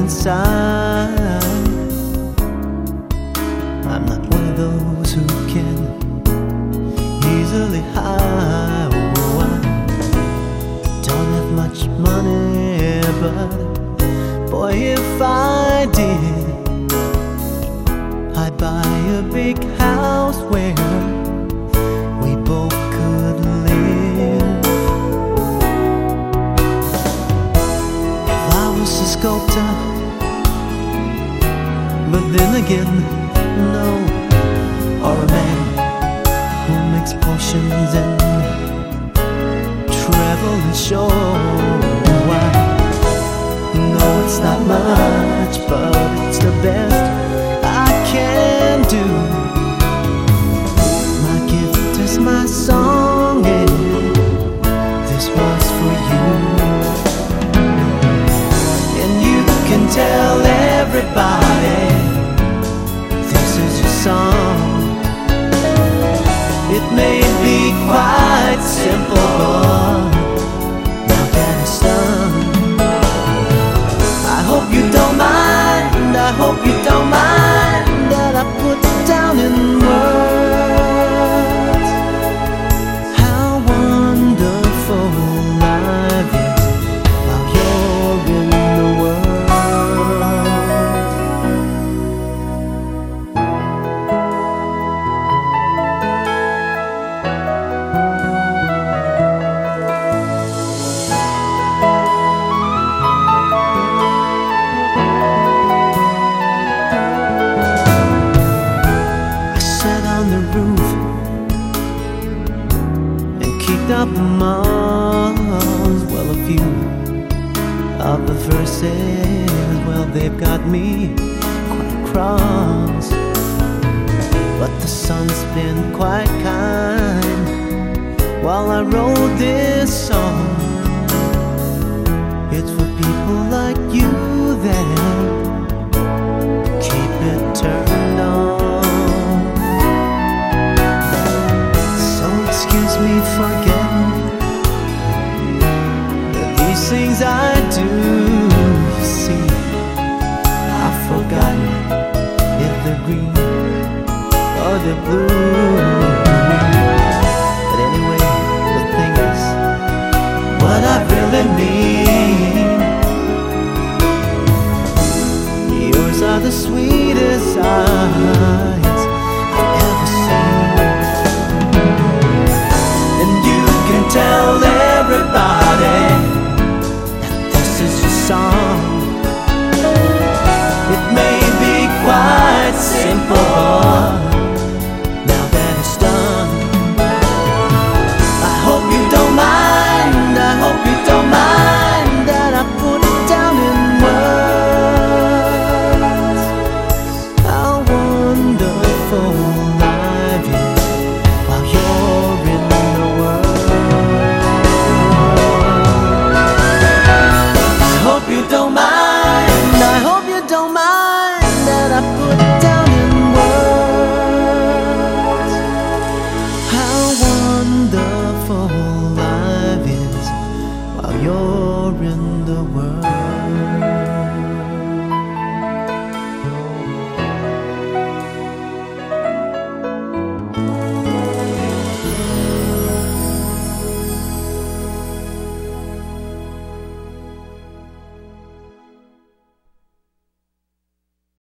inside. I'm not one of those who can easily hide. Oh, I don't have much money, but boy, if I did, I'd buy a big house where we both could live. If I was a sculptor, but then again, no. Or a man who makes potions and travel and show. I know it's not much, but it's the best I can do. My gift is my song, and this was for you. And you can tell everybody this is your song. It may be quite simple, but now that it's done, I hope you don't mind, I hope you don't mind that I put down in words how wonderful life is while you're in the world. Up the moms, well, a few of the verses, well, they've got me quite cross. But the sun's been quite kind while I wrote this song. It's for people like you that keep it turned on. So excuse me for these things I do. See, I've forgotten if they're green or they're blue. But anyway, the thing is, what I really mean, yours are the sweetest eyes